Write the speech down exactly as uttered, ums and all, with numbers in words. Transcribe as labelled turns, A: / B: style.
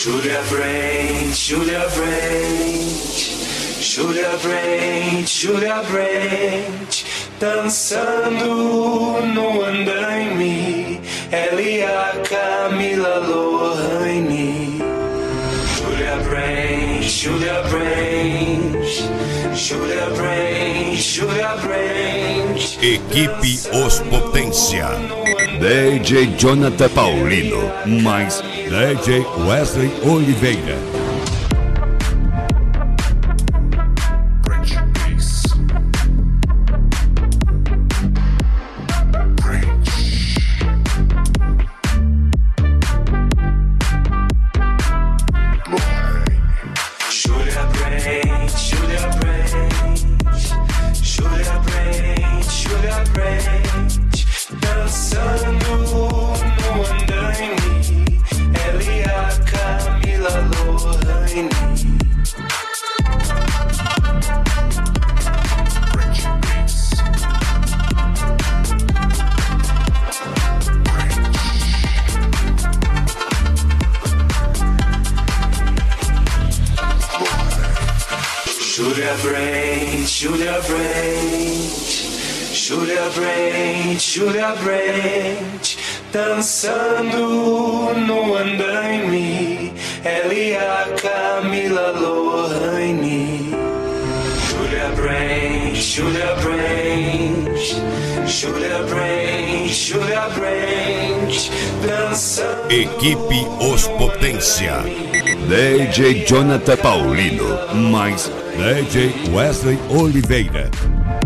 A: Júlia Brand, Júlia Brand, Júlia Brand, Júlia Brand, dançando no andaime, ela e a Camila Lohane. Júlia Brand, Júlia Brand, Júlia Brand, Júlia Brand.
B: Equipe Os Potência. D J Jonathan Paulino, mais D J Wesley Oliveira.
A: Júlia Brand, Júlia Brand, Júlia Brand, Júlia Brand, dançando no andaime, ela e a Camila Lohane. Júlia Brand, Júlia Brand, Júlia Brand, Júlia Brand, dançando.
B: Equipe Os Potência. D J Jonathan Paulino, mais D J Wesley Oliveira.